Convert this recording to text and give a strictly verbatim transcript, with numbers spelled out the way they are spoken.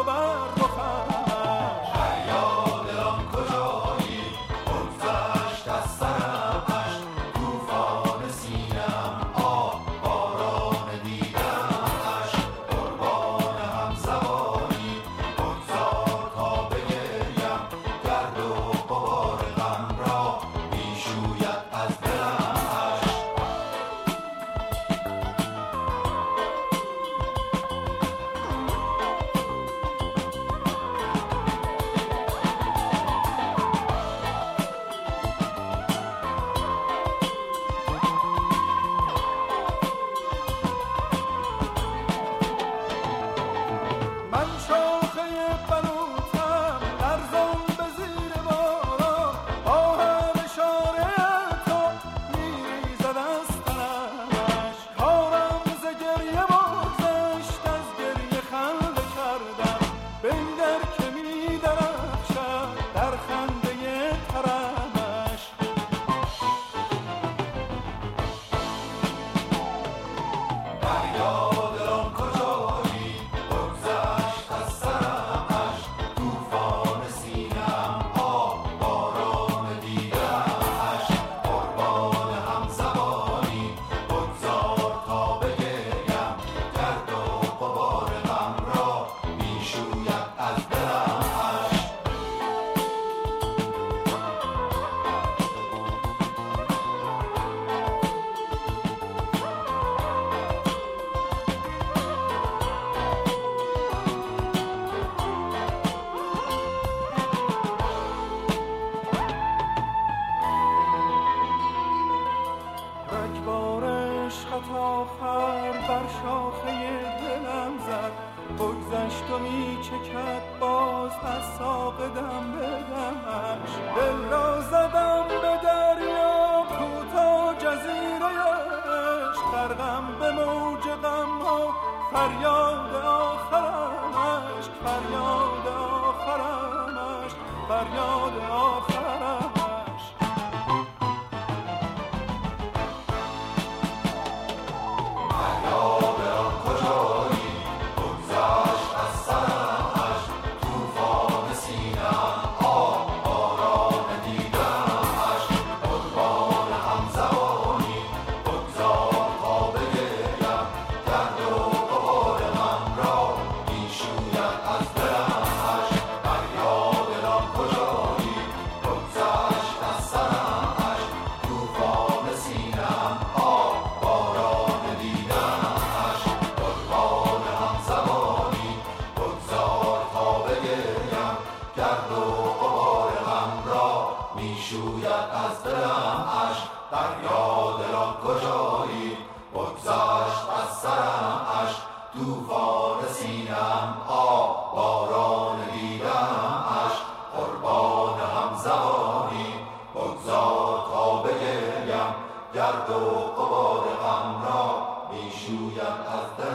و بر رخش. فریاد دلان کجایی بگذشت از سرم اشک، طوفان سینه‌ام آب باران دیدم اشک، قربان همزبانی بگذار تا بگریم، گرد و غبار غم را میشوید از دلم اشک. من شاخه بلوطم لرزان به زیر باران، با هر اشاره تو میریزد از تنش. کارم ز گریه بگذشت، از گریه خنده کردم، بنگر که میدرخشد در خنده ترمش. فریاد دلان کجایی بگذشت از سرم اشک، طوفان سینه‌ام آب باران دیدم اشک، قربان همزبانی بگذار تا بگریم، گرد و غبار غم را میشوید از دلم اشک. رگبار عشقت آخر بر شاخه دلم زد، بگذشت و میچکد باز از ساق دم به دمش. دل را زدم به دریا کوتا جزیره عشق، غرقم به موج غم ها فریاد آخرمش، فریاد آخرمش، فریاد آخرمش. فریاد دلان کجایی بگذشت از سرم اشک، طوفان سینه‌ام آب باران دیدم اشک، قربان همزبانی بگذار تا بگریم، گرد و غبار غم را میشوید از دلم اشک. فریاد دلان کجایی بگذشت از سرم اشک، طوفان سینه‌ام آب باران دیدم اشک، قربان همزبانی بگذار تا بگریم، گرد و غبار غم را میشوید از دلم اشک. فریاد دلان کجایی بگذشت از سرم اشک، طوفان سینه‌ام آب باران دیدم اشک، قربان همزبانی بگذار تا بگریم، گرد و غبار غم را میشوید از دلم